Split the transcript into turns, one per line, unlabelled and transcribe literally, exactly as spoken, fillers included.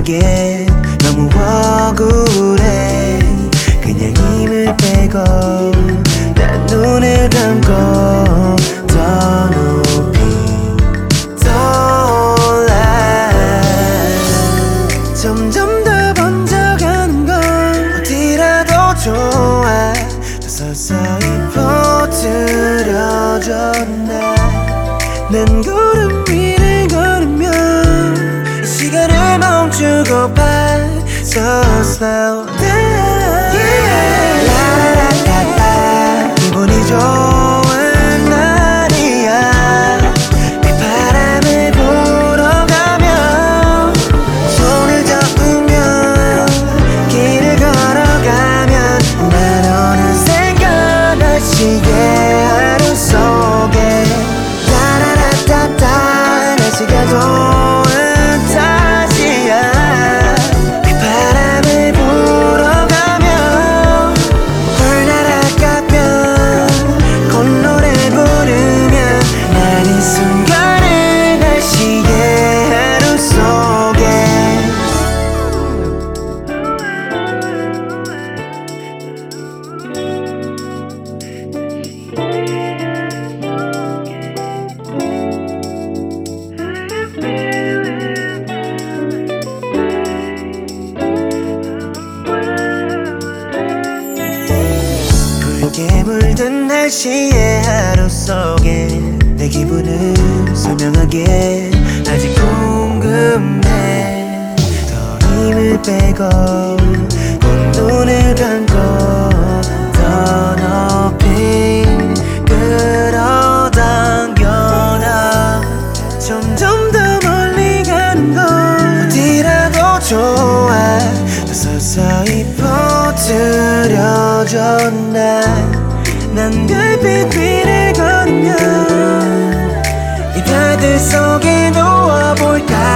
선명하게 너무 억울해. 그냥 힘을 빼고 난 눈을 감고 더 높이 떠올라. 점점 더 번져가는 건 어디라도 좋아. 더 서서히 퍼뜨려져. 난 구름 위를 걸으면 이 시간을 멈추고 봐. So slow down, yeah. 라라라라라. 기분이 좋은 날이야. 빗바람을 보러 가면 손을 잡으면 길을 걸어가면 난 어느샌가 날씨에 하루 속에 따라라따따 날씨가 좋은 탓이야. 빗바람을 보러 가면 홀 날아가면 콧노래 부르면 난 이 순간을 날씨의 하루 속에. 붉게 물든 날씨의 하루 속에 내 기분을 설명하게 아직 궁금해. 더 힘을 빼고 꼭 눈을 감고 더 높이 끌어당겨나. 점점 더 멀리 가는 건 어디라도 좋아. 더 서서히 퍼뜨려져. 난 별빛 위를 걸으면 이 별들 속에 누워볼까.